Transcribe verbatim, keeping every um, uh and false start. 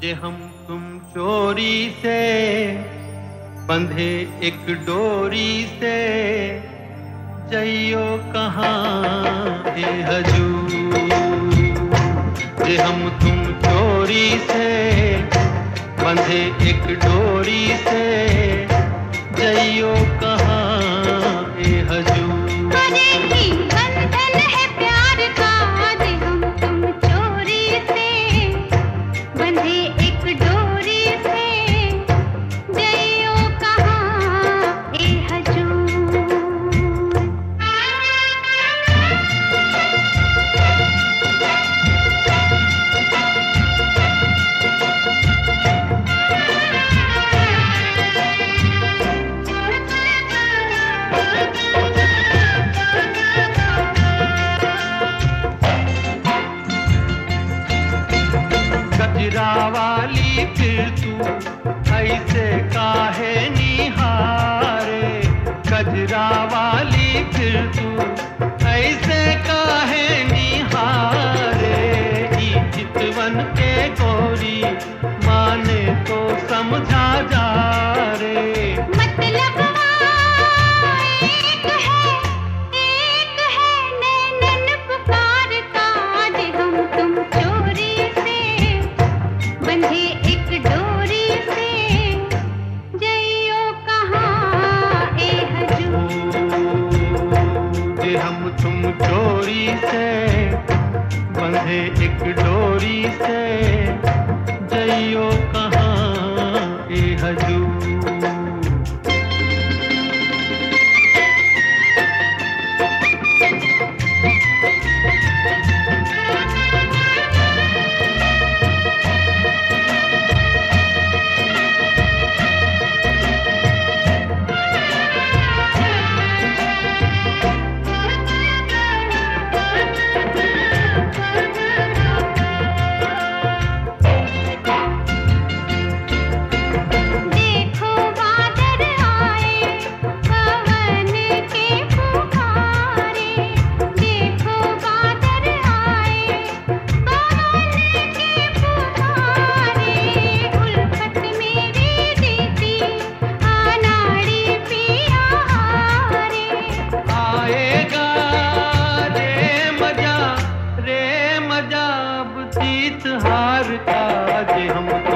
जे हम तुम चोरी से बंधे एक डोरी से, जइयो कहाँ ए हजूर। जे हम तुम चोरी से बंधे एक डोरी से, जइयो कहाँ ए हजूर। गजरा वाली फिर तू ऐसे काहे निहारे, गजरा वाली फिर तू ऐसे काहे निहारे। ई चितवन के गोरी माने तो समझा जा रे। मतलब एक है, एक है नैनन पुकार का, जे हम तुम चोरी से बंधे एक डोरी से, जइयो कहाँ ए हजूर। जे हम तुम चोरी से बंधे एक डोरी से, जइयो कहाँ ए हजूर। हार का जे हम